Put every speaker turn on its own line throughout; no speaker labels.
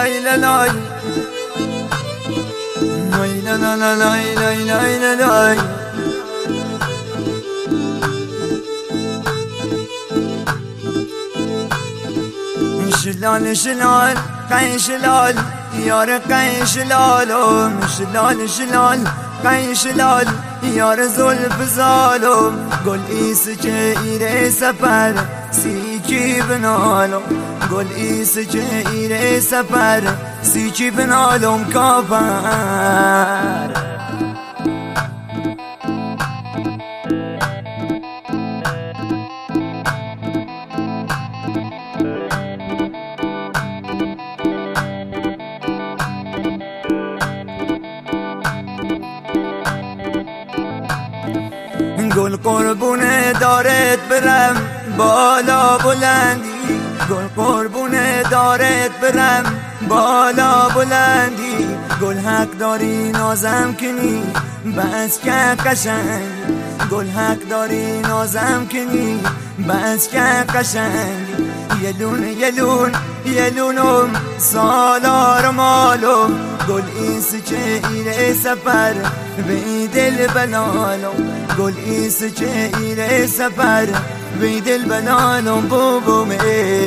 lay lay lay. Lay lay lay lay lay lay lay lay. شلال شلال قای شلال یار قای شلالم شلال شلال قای شلال یار زلف زالم گل ایس که ایره سفر سیکی بنالم گل ایس که ایره سفر سیکی بنالم کافر گل قربونه دارت برم بالا بلندی گل قربونه دارت برم بالا بلندی گل حق داری نازم کنی بس که قشنگ گل حق داری نازم کنی بس که قشنگ یلونم سالار مالم گل ایس که ایره سفر به دل بلالم گل ایس که ایره سفر به دل بلالم بوبومه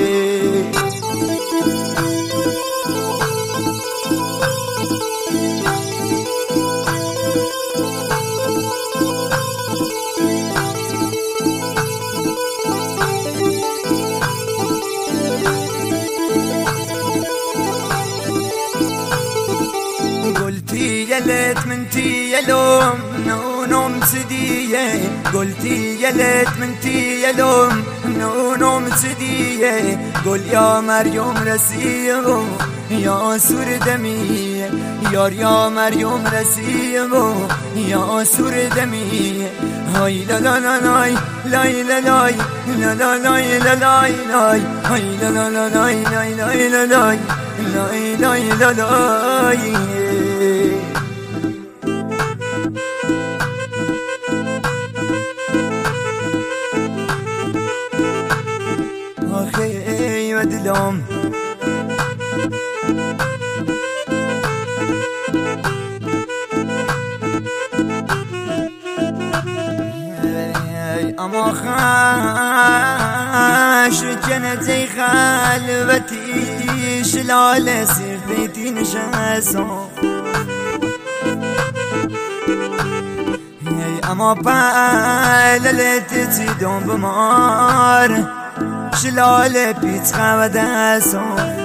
يلت منتي يلوم نونم سدية قلتي يلت منتي يلوم نونم سدية قل يا مريم رسيمو يا سور دمي يا مريم رسيمو يا سور دمي هاي لا لا لا لاي لاي لا لاي لا لا لاي لا لاي لاي هاي لا لا لا لاي لاي لاي لا لاي لاي لاي لا لاي آخی و دلم اما خاش جنتي خلوتي شلال سيفتي نشاسو اما باللت تدوم بمار شلال بيت خودسو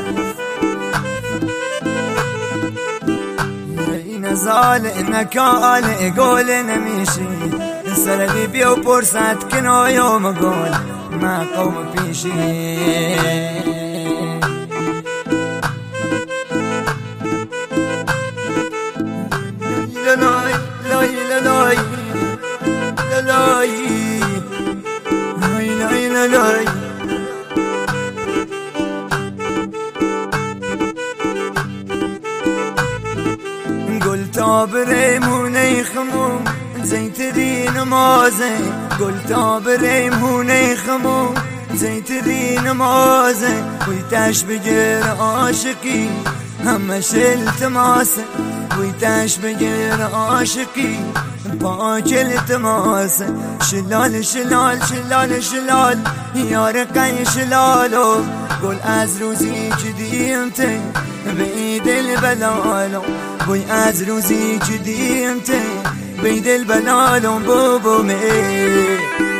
نزال نكال قول نمشي سربي بيو برسات كنو يوم قول ما قوم بيشي لاي لاي لاي لاي لاي لاي لاي قلت بريموني خموم زيتري نمازه قلت بريموني خموم زيتري نمازه ويتاش بجير عاشقي هم شلت ماسه ويتاش بجير عاشقي باجل تماسه شلال شلال شلال شلال يا رقي شلالو قل از روزي قديمتي بيد البلالو بوي از روزي قديمتي بيد البلالو بوبومي